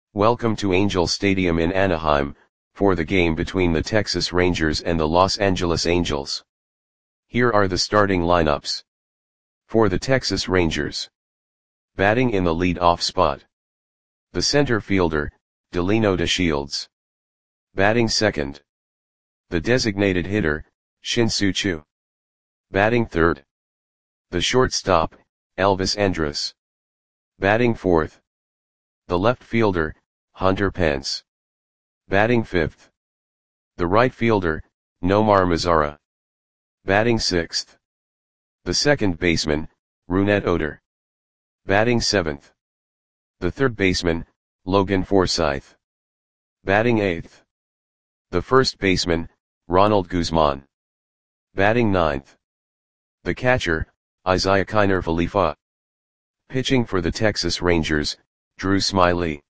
Welcome to Angel Stadium in Anaheim, for the game between the Texas Rangers and the Los Angeles Angels. Here are the starting lineups. For the Texas Rangers. Batting in the lead-off spot. The center fielder, Delino DeShields. Batting second. The designated hitter, Shin-Soo Choo. Batting third. The shortstop, Elvis Andrus. Batting fourth. The left fielder, Hunter Pence. Batting fifth. The right fielder, Nomar Mazara. Batting sixth. The second baseman, Rougned Odor. Batting seventh. The third baseman, Logan Forsythe. Batting eighth. The first baseman, Ronald Guzman. Batting ninth. The catcher, Isiah Kiner Falefa. Pitching for the Texas Rangers, Drew Smyly.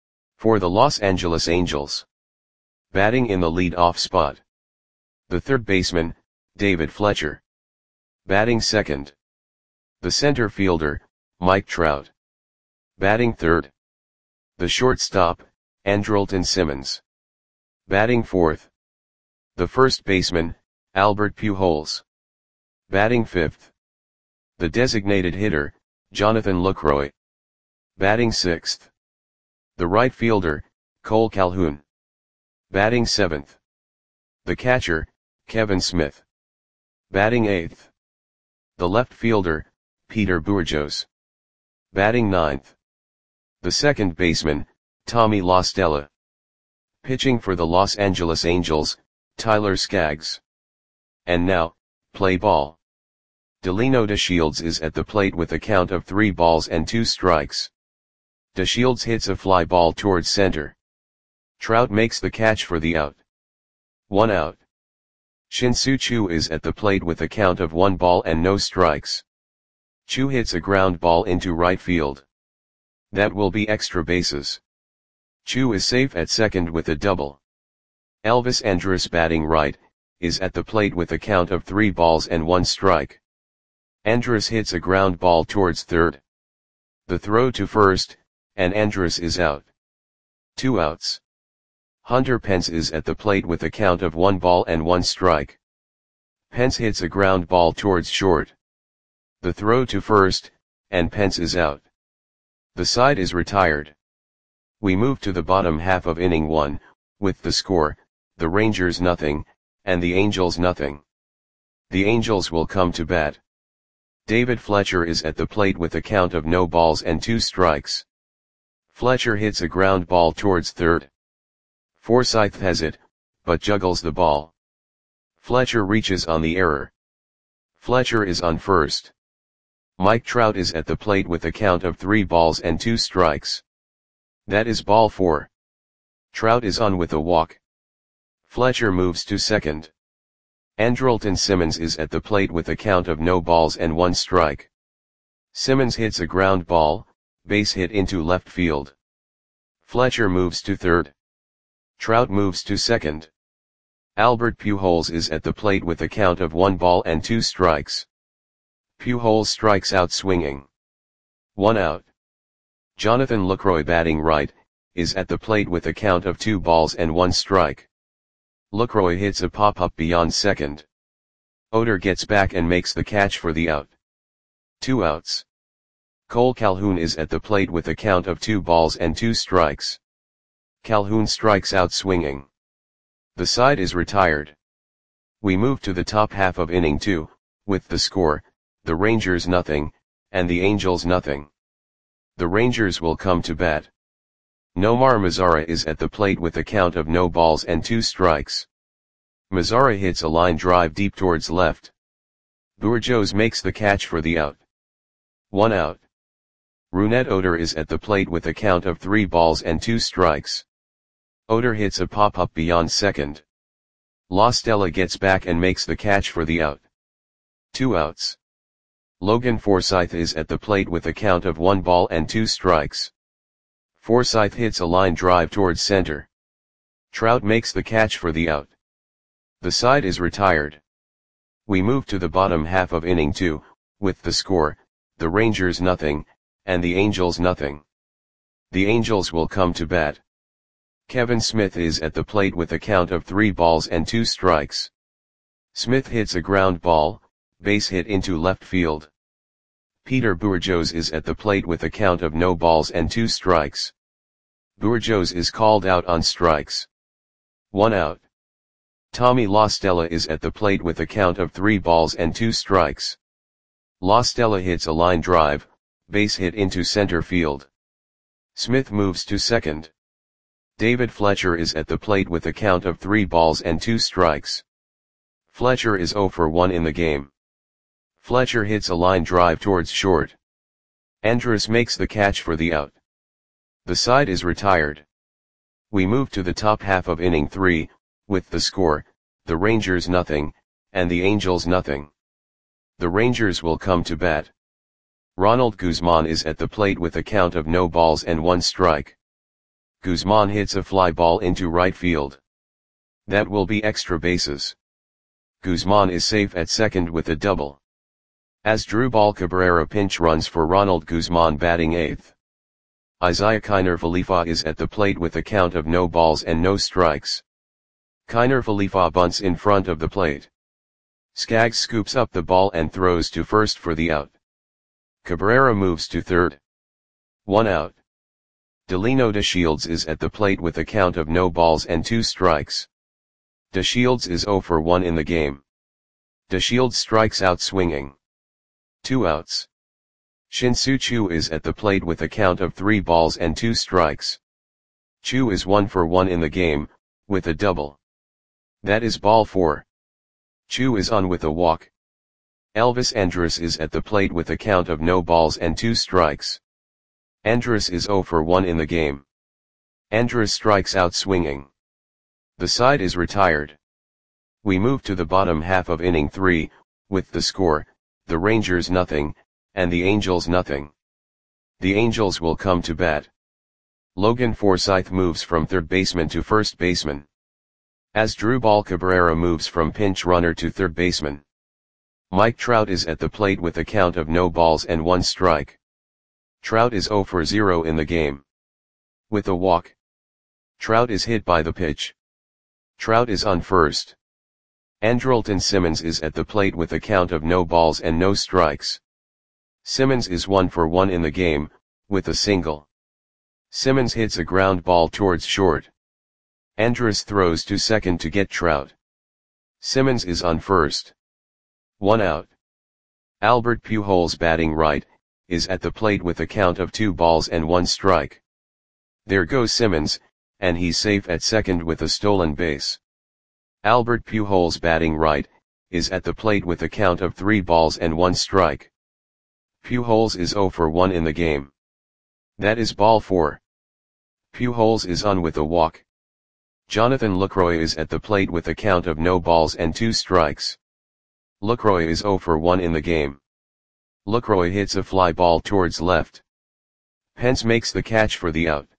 For the Los Angeles Angels. Batting in the lead-off spot. The third baseman, David Fletcher. Batting second. The center fielder, Mike Trout. Batting third. The shortstop, Andrelton Simmons. Batting fourth. The first baseman, Albert Pujols. Batting fifth. The designated hitter, Jonathan Lucroy. Batting sixth. The right fielder, Cole Calhoun. Batting seventh. The catcher, Kevin Smith. Batting eighth. The left fielder, Peter Bourjos. Batting ninth. The second baseman, Tommy La Stella. Pitching for the Los Angeles Angels, Tyler Skaggs. And now, play ball. Delino DeShields is at the plate with a count of 3 balls and 2 strikes. DeShields hits a fly ball towards center. Trout makes the catch for the out. 1 out. Shin-Soo Choo is at the plate with a count of 1 ball and no strikes. Choo hits a ground ball into right field. That will be extra bases. Choo is safe at second with a double. Elvis Andrus, batting right, is at the plate with a count of 3 balls and 1 strike. Andrus hits a ground ball towards third. The throw to first, and Andrus is out. 2 outs. Hunter Pence is at the plate with a count of 1 ball and 1 strike. Pence hits a ground ball towards short. The throw to first, and Pence is out. The side is retired. We move to the bottom half of inning 1, with the score, the Rangers nothing, and the Angels nothing. The Angels will come to bat. David Fletcher is at the plate with a count of no balls and 2 strikes. Fletcher hits a ground ball towards third. Forsythe has it, but juggles the ball. Fletcher reaches on the error. Fletcher is on first. Mike Trout is at the plate with a count of 3 balls and 2 strikes. That is ball 4. Trout is on with a walk. Fletcher moves to second. Andrelton Simmons is at the plate with a count of no balls and 1 strike. Simmons hits a ground ball, base hit into left field. Fletcher moves to third. Trout moves to second. Albert Pujols is at the plate with a count of 1 ball and 2 strikes. Pujols strikes out swinging. 1 out. Jonathan Lucroy, batting right, is at the plate with a count of 2 balls and 1 strike. Lucroy hits a pop-up beyond second. Odor gets back and makes the catch for the out. 2 outs. Cole Calhoun is at the plate with a count of 2 balls and 2 strikes. Calhoun strikes out swinging. The side is retired. We move to the top half of inning 2, with the score, the Rangers nothing, and the Angels nothing. The Rangers will come to bat. Nomar Mazara is at the plate with a count of no balls and 2 strikes. Mazara hits a line drive deep towards left. Bourjos makes the catch for the out. 1 out. Rougned Odor is at the plate with a count of 3 balls and 2 strikes. Odor hits a pop-up beyond second. La Stella gets back and makes the catch for the out. 2 outs. Logan Forsythe is at the plate with a count of 1 ball and 2 strikes. Forsythe hits a line drive towards center. Trout makes the catch for the out. The side is retired. We move to the bottom half of inning 2, with the score, the Rangers nothing, and the Angels nothing. The Angels will come to bat. Kevin Smith is at the plate with a count of 3 balls and 2 strikes. Smith hits a ground ball, base hit into left field. Peter Bourjos is at the plate with a count of no balls and 2 strikes. Bourjos is called out on strikes. 1 out. Tommy La Stella is at the plate with a count of 3 balls and 2 strikes. La Stella hits a line drive, base hit into center field. Smith moves to second. David Fletcher is at the plate with a count of 3 balls and 2 strikes. Fletcher is 0 for 1 in the game. Fletcher hits a line drive towards short. Andrus makes the catch for the out. The side is retired. We move to the top half of inning 3, with the score, the Rangers nothing, and the Angels nothing. The Rangers will come to bat. Ronald Guzman is at the plate with a count of no balls and 1 strike. Guzman hits a fly ball into right field. That will be extra bases. Guzman is safe at second with a double. Asdrubal Cabrera pinch runs for Ronald Guzman batting 8th. Isiah Kiner Falefa is at the plate with a count of no balls and no strikes. Kiner Falefa bunts in front of the plate. Skaggs scoops up the ball and throws to first for the out. Cabrera moves to third. 1 out. Delino DeShields is at the plate with a count of no balls and 2 strikes. DeShields is 0 for 1 in the game. DeShields strikes out swinging. 2 outs. Shin-Soo Choo is at the plate with a count of 3 balls and 2 strikes. Choo is 1 for 1 in the game, with a double. That is ball 4. Choo is on with a walk. Elvis Andrus is at the plate with a count of no balls and 2 strikes. Andrus is 0 for 1 in the game. Andrus strikes out swinging. The side is retired. We move to the bottom half of inning 3, with the score, the Rangers nothing, and the Angels nothing. The Angels will come to bat. Logan Forsythe moves from third baseman to first baseman. Asdrubal Cabrera moves from pinch runner to third baseman. Mike Trout is at the plate with a count of no balls and 1 strike. Trout is 0 for 0 in the game. With a walk. Trout is hit by the pitch. Trout is on first. Andrelton Simmons is at the plate with a count of no balls and no strikes. Simmons is 1 for 1 in the game, with a single. Simmons hits a ground ball towards short. Andrus throws to second to get Trout. Simmons is on first. 1 out. Albert Pujols batting right, is at the plate with a count of 2 balls and 1 strike. There goes Simmons, and he's safe at second with a stolen base. Albert Pujols batting right, is at the plate with a count of 3 balls and 1 strike. Pujols is 0 for 1 in the game. That is ball 4. Pujols is on with a walk. Jonathan Lucroy is at the plate with a count of no balls and 2 strikes. Lucroy is 0 for 1 in the game. Lucroy hits a fly ball towards left. Pence makes the catch for the out.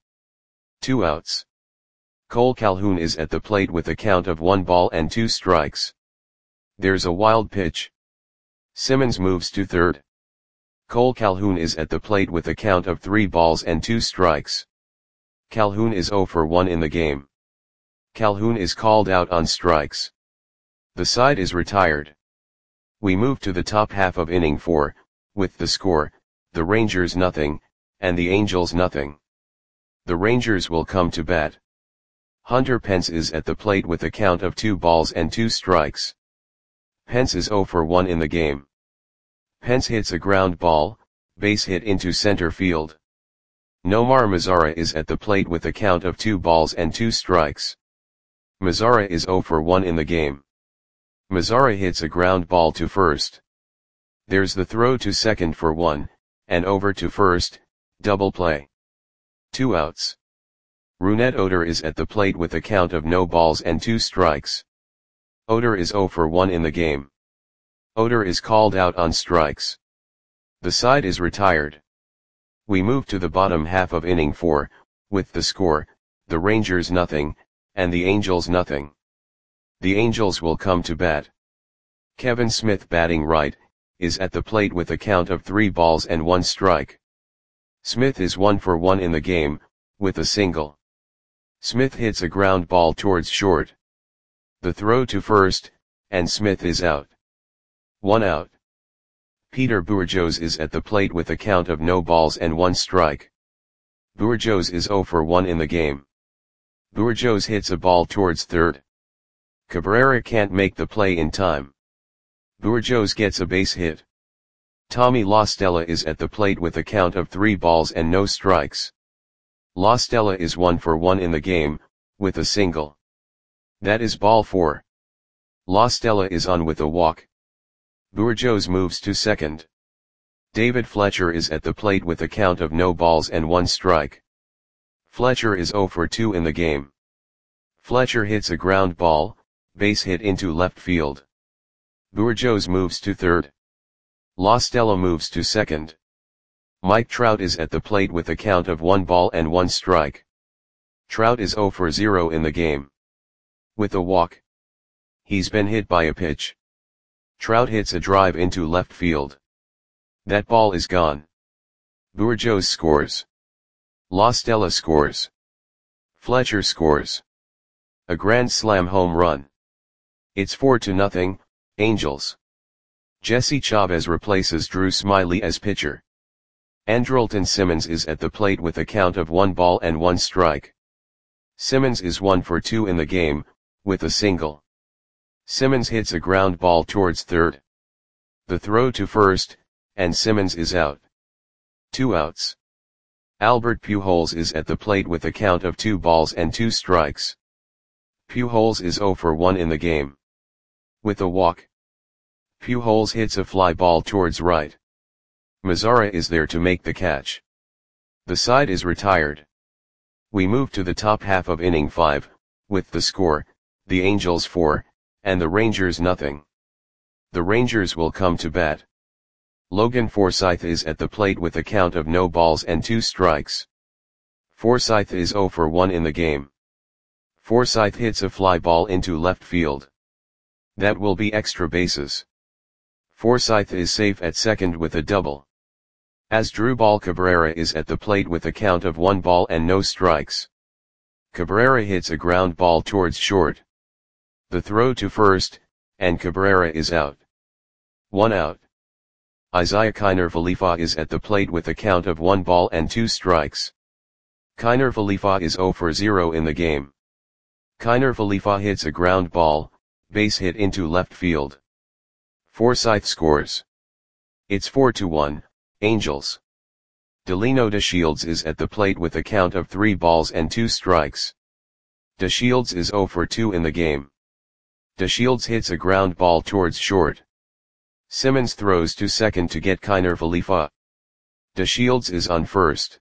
2 outs. Cole Calhoun is at the plate with a count of 1 ball and 2 strikes. There's a wild pitch. Simmons moves to third. Cole Calhoun is at the plate with a count of 3 balls and 2 strikes. Calhoun is 0 for 1 in the game. Calhoun is called out on strikes. The side is retired. We move to the top half of inning 4, with the score, the Rangers nothing, and the Angels nothing. The Rangers will come to bat. Hunter Pence is at the plate with a count of 2 balls and 2 strikes. Pence is 0 for 1 in the game. Pence hits a ground ball, base hit into center field. Nomar Mazara is at the plate with a count of 2 balls and 2 strikes. Mazara is 0 for 1 in the game. Mazara hits a ground ball to first. There's the throw to second for 1, and over to first, double play. 2 outs. Rougned Odor is at the plate with a count of no balls and 2 strikes. Odor is 0 for 1 in the game. Odor is called out on strikes. The side is retired. We move to the bottom half of inning 4, with the score, the Rangers nothing, and the Angels nothing. The Angels will come to bat. Kevin Smith batting right, is at the plate with a count of 3 balls and 1 strike. Smith is 1 for 1 in the game, with a single. Smith hits a ground ball towards short. The throw to first, and Smith is out. 1 out. Peter Bourgeois is at the plate with a count of no balls and 1 strike. Bourgeois is 0 for 1 in the game. Bourgeois hits a ball towards third. Cabrera can't make the play in time. Bourgeois gets a base hit. Tommy La Stella is at the plate with a count of 3 balls and no strikes. La Stella is 1 for 1 in the game, with a single. That is ball 4. La Stella is on with a walk. Bourgeois moves to second. David Fletcher is at the plate with a count of no balls and 1 strike. Fletcher is 0 for 2 in the game. Fletcher hits a ground ball, base hit into left field. Bourgeois moves to third. La Stella moves to second. Mike Trout is at the plate with a count of 1 ball and 1 strike. Trout is 0 for 0 in the game. With a walk. He's been hit by a pitch. Trout hits a drive into left field. That ball is gone. Bourgeois scores. La Stella scores. Fletcher scores. A grand slam home run. It's 4-0, Angels. Jesse Chavez replaces Drew Smyly as pitcher. Andrelton Simmons is at the plate with a count of 1 ball and 1 strike. Simmons is 1 for 2 in the game, with a single. Simmons hits a ground ball towards third. The throw to first, and Simmons is out. 2 outs. Albert Pujols is at the plate with a count of 2 balls and 2 strikes. Pujols is 0 for 1 in the game. With a walk. Pujols hits a fly ball towards right. Mazara is there to make the catch. The side is retired. We move to the top half of inning 5, with the score, the Angels 4, and the Rangers nothing. The Rangers will come to bat. Logan Forsythe is at the plate with a count of no balls and 2 strikes. Forsythe is 0 for 1 in the game. Forsythe hits a fly ball into left field. That will be extra bases. Forsythe is safe at second with a double. Asdrubal Cabrera is at the plate with a count of 1 ball and no strikes. Cabrera hits a ground ball towards short. The throw to first, and Cabrera is out. 1 out. Isaiah Kiner Falefa is at the plate with a count of 1 ball and 2 strikes. Kiner Falefa is 0 for 0 in the game. Kiner Falefa hits a ground ball, base hit into left field. Forsythe scores. It's 4-1, Angels. Delino DeShields is at the plate with a count of 3 balls and 2 strikes. DeShields is 0 for 2 in the game. DeShields hits a ground ball towards short. Simmons throws to second to get Kiner Falefa. DeShields is on first.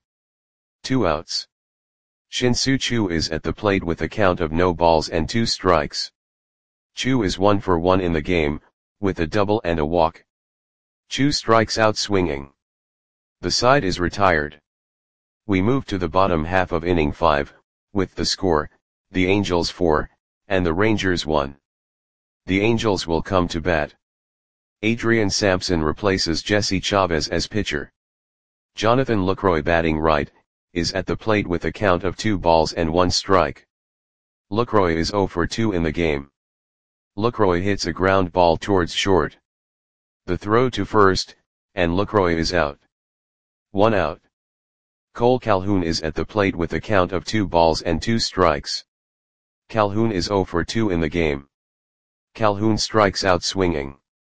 2 outs. Shin-Soo Choo is at the plate with a count of no balls and 2 strikes. Choo is 1 for 1 in the game, with a double and a walk. Choo strikes out swinging. The side is retired. We move to the bottom half of inning 5, with the score, the Angels 4, and the Rangers 1. The Angels will come to bat. Adrian Sampson replaces Jesse Chavez as pitcher. Jonathan Lucroy batting right, is at the plate with a count of 2 balls and 1 strike. Lucroy is 0 for 2 in the game. Lucroy hits a ground ball towards short. The throw to first, and Lucroy is out. 1 out. Cole Calhoun is at the plate with a count of 2 balls and 2 strikes. Calhoun is 0 for 2 in the game. Calhoun strikes out swinging.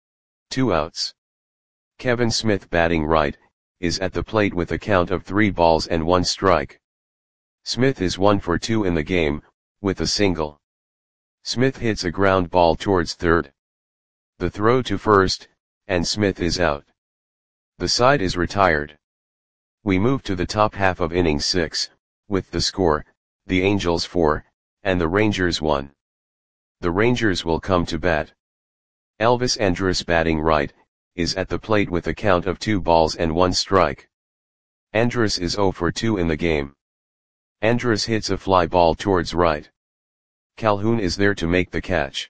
2 outs. Kevin Smith batting right, is at the plate with a count of 3 balls and 1 strike. Smith is 1 for 2 in the game, with a single. Smith hits a ground ball towards third. The throw to first, and Smith is out. The side is retired. We move to the top half of inning 6, with the score, the Angels 4, and the Rangers 1. The Rangers will come to bat. Elvis Andrus batting right, is at the plate with a count of 2 balls and 1 strike. Andrus is 0 for 2 in the game. Andrus hits a fly ball towards right. Calhoun is there to make the catch.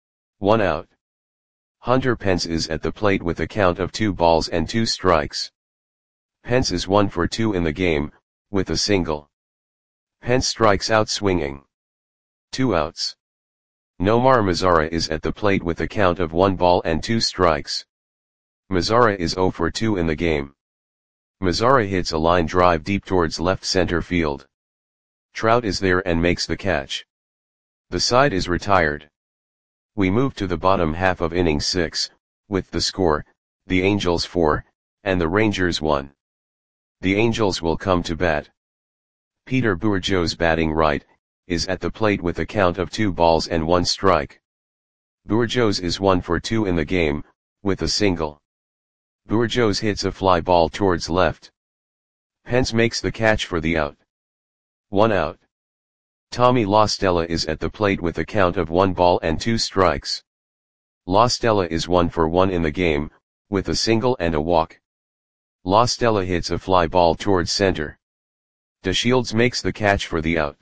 1 out. Hunter Pence is at the plate with a count of 2 balls and 2 strikes. Pence is 1 for 2 in the game, with a single. Pence strikes out swinging. 2 outs. Nomar Mazara is at the plate with a count of 1 ball and 2 strikes. Mazara is 0 for 2 in the game. Mazara hits a line drive deep towards left center field. Trout is there and makes the catch. The side is retired. We move to the bottom half of inning 6, with the score, the Angels 4, and the Rangers 1. The Angels will come to bat. Peter Bourjos, batting right, is at the plate with a count of 2 balls and 1 strike. Bourjos is 1 for 2 in the game, with a single. Bourjos hits a fly ball towards left. Pence makes the catch for the out. 1 out. Tommy La Stella is at the plate with a count of 1 ball and 2 strikes. La Stella is 1 for 1 in the game, with a single and a walk. La Stella hits a fly ball towards center. DeShields makes the catch for the out.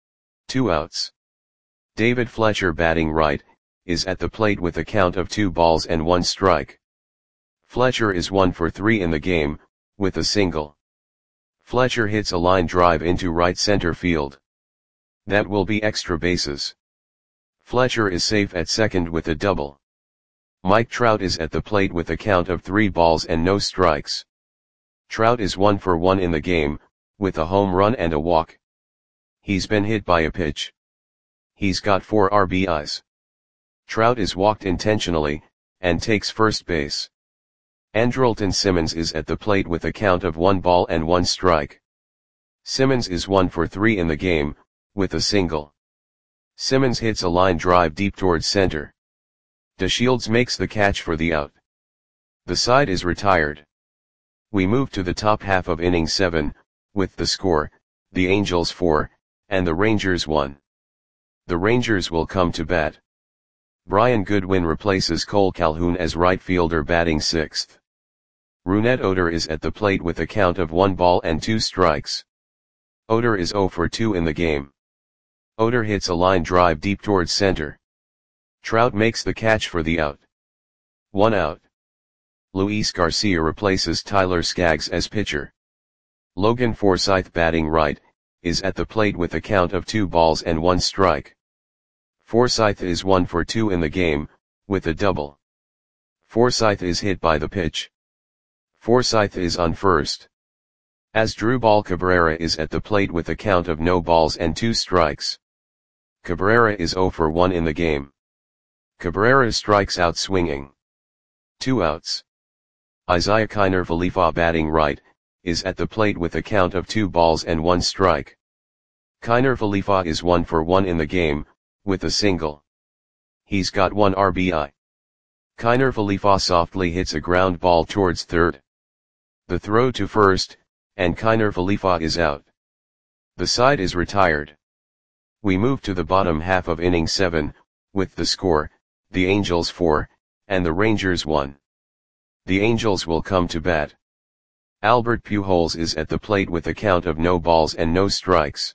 2 outs. David Fletcher, batting right, is at the plate with a count of 2 balls and 1 strike. Fletcher is 1 for 3 in the game, with a single. Fletcher hits a line drive into right center field. That will be extra bases. Fletcher is safe at second with a double. Mike Trout is at the plate with a count of 3 balls and no strikes. Trout is 1 for 1 in the game, with a home run and a walk. He's been hit by a pitch. He's got 4 RBIs. Trout is walked intentionally, and takes first base. Andrelton Simmons is at the plate with a count of 1 ball and 1 strike. Simmons is 1 for 3 in the game, with a single. Simmons hits a line drive deep towards center. DeShields makes the catch for the out. The side is retired. We move to the top half of inning 7, with the score, the Angels 4, and the Rangers 1. The Rangers will come to bat. Brian Goodwin replaces Cole Calhoun as right fielder, batting 6th. Rougned Odor is at the plate with a count of 1 ball and 2 strikes. Odor is 0 for 2 in the game. Odor hits a line drive deep towards center. Trout makes the catch for the out. 1 out. Luis Garcia replaces Tyler Skaggs as pitcher. Logan Forsythe, batting right, is at the plate with a count of 2 balls and 1 strike. Forsythe is 1 for 2 in the game, with a double. Forsythe is hit by the pitch. Forsythe is on first. Asdrubal Cabrera is at the plate with a count of no balls and 2 strikes. Cabrera is 0 for 1 in the game. Cabrera strikes out swinging. 2 outs. Isaiah Kiner Falefa, batting right, is at the plate with a count of 2 balls and 1 strike. Kiner Falefa is 1 for 1 in the game, with a single. He's got 1 RBI. Kiner Falefa softly hits a ground ball towards third. The throw to first, and Kiner Falefa is out. The side is retired. We move to the bottom half of inning 7, with the score, the Angels 4, and the Rangers 1. The Angels will come to bat. Albert Pujols is at the plate with a count of no balls and no strikes.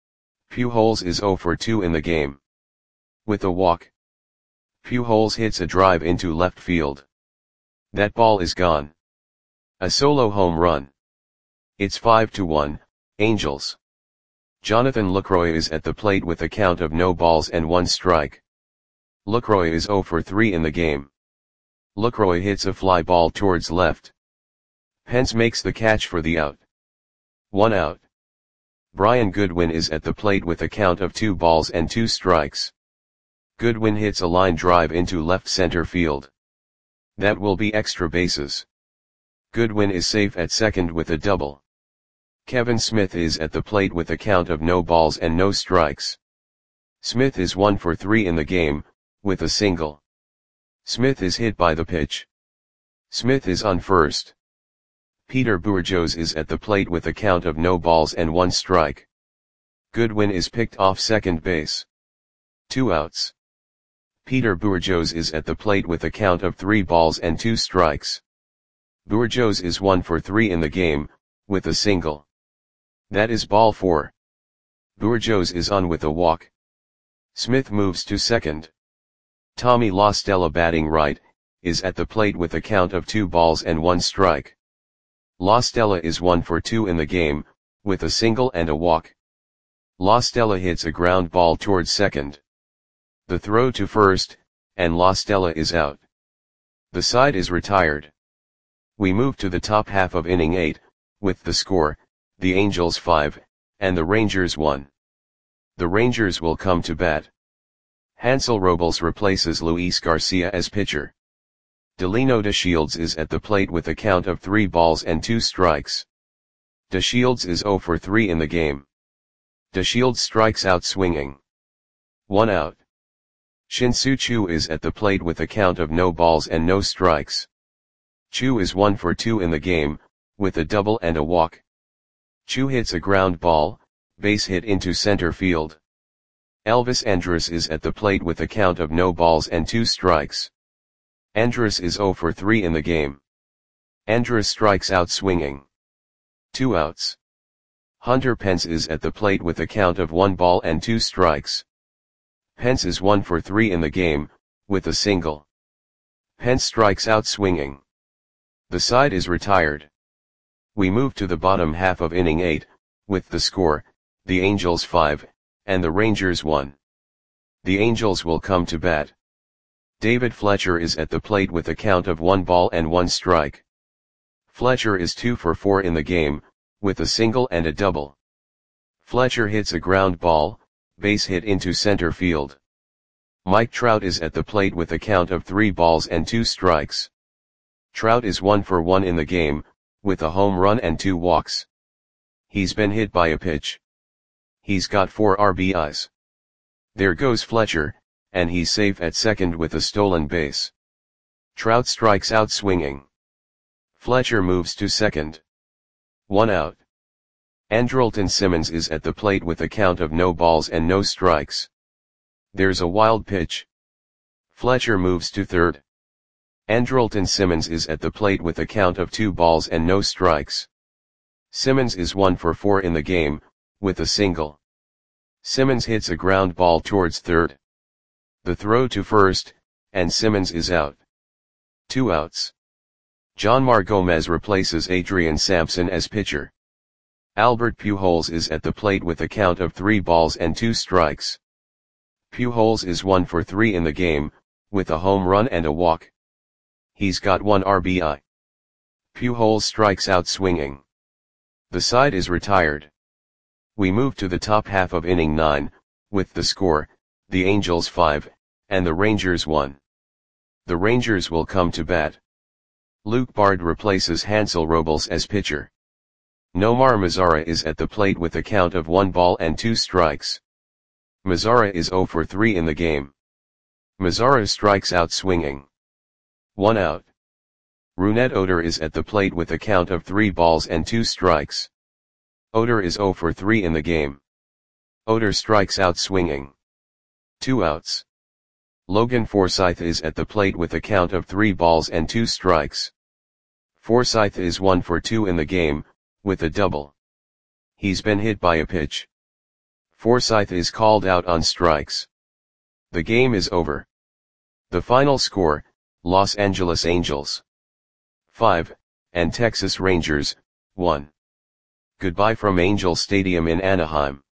Pujols is 0 for 2 in the game. With a walk. Pujols hits a drive into left field. That ball is gone. A solo home run. It's 5-1, Angels. Jonathan Lucroy is at the plate with a count of no balls and 1 strike. Lucroy is 0 for 3 in the game. Lucroy hits a fly ball towards left. Pence makes the catch for the out. 1 out. Brian Goodwin is at the plate with a count of 2 balls and 2 strikes. Goodwin hits a line drive into left center field. That will be extra bases. Goodwin is safe at second with a double. Kevin Smith is at the plate with a count of no balls and no strikes. Smith is 1 for 3 in the game, with a single. Smith is hit by the pitch. Smith is on first. Peter Bourjos is at the plate with a count of no balls and 1 strike. Goodwin is picked off second base. 2 outs. Peter Bourjos is at the plate with a count of 3 balls and 2 strikes. Bourjos is 1 for 3 in the game, with a single. That is ball 4. Bourjos is on with a walk. Smith moves to second. Tommy La Stella, batting right, is at the plate with a count of 2 balls and 1 strike. La Stella is 1 for 2 in the game, with a single and a walk. La Stella hits a ground ball towards second. The throw to first, and La Stella is out. The side is retired. We move to the top half of inning 8, with the score, the Angels 5, and the Rangers 1. The Rangers will come to bat. Hansel Robles replaces Luis Garcia as pitcher. Delino DeShields is at the plate with a count of 3 balls and 2 strikes. DeShields is 0 for 3 in the game. DeShields strikes out swinging. 1 out. Shin-Soo Choo is at the plate with a count of no balls and no strikes. Choo is 1 for 2 in the game, with a double and a walk. Choo hits a ground ball, base hit into center field. Elvis Andrus is at the plate with a count of no balls and 2 strikes. Andrus is 0 for 3 in the game. Andrus strikes out swinging. 2 outs. Hunter Pence is at the plate with a count of 1 ball and 2 strikes. Pence is 1 for 3 in the game, with a single. Pence strikes out swinging. The side is retired. We move to the bottom half of inning 8, with the score, the Angels 5, and the Rangers 1. The Angels will come to bat. David Fletcher is at the plate with a count of 1 ball and 1 strike. Fletcher is 2 for 4 in the game, with a single and a double. Fletcher hits a ground ball, base hit into center field. Mike Trout is at the plate with a count of 3 balls and 2 strikes. Trout is 1 for 1 in the game, with a home run and 2 walks. He's been hit by a pitch. He's got 4 RBIs. There goes Fletcher, and he's safe at second with a stolen base. Trout strikes out swinging. Fletcher moves to second. 1 out. Andrelton Simmons is at the plate with a count of no balls and no strikes. There's a wild pitch. Fletcher moves to third. Andrelton Simmons is at the plate with a count of 2 balls and no strikes. Simmons is 1 for 4 in the game, with a single. Simmons hits a ground ball towards third. The throw to first, and Simmons is out. 2 outs. Jonmar Gomez replaces Adrian Sampson as pitcher. Albert Pujols is at the plate with a count of 3 balls and 2 strikes. Pujols is 1 for 3 in the game, with a home run and a walk. He's got 1 RBI. Pujols strikes out swinging. The side is retired. We move to the top half of inning 9, with the score, the Angels 5, and the Rangers 1. The Rangers will come to bat. Luke Bard replaces Hansel Robles as pitcher. Nomar Mazara is at the plate with a count of 1 ball and 2 strikes. Mazara is 0 for 3 in the game. Mazara strikes out swinging. 1 out. Rougned Odor is at the plate with a count of 3 balls and 2 strikes. Odor is 0 for 3 in the game. Odor strikes out swinging. 2 outs. Logan Forsythe is at the plate with a count of 3 balls and 2 strikes. Forsythe is 1 for 2 in the game, with a double. He's been hit by a pitch. Forsythe is called out on strikes. The game is over. The final score, Los Angeles Angels 5, and Texas Rangers 1. Goodbye from Angel Stadium in Anaheim.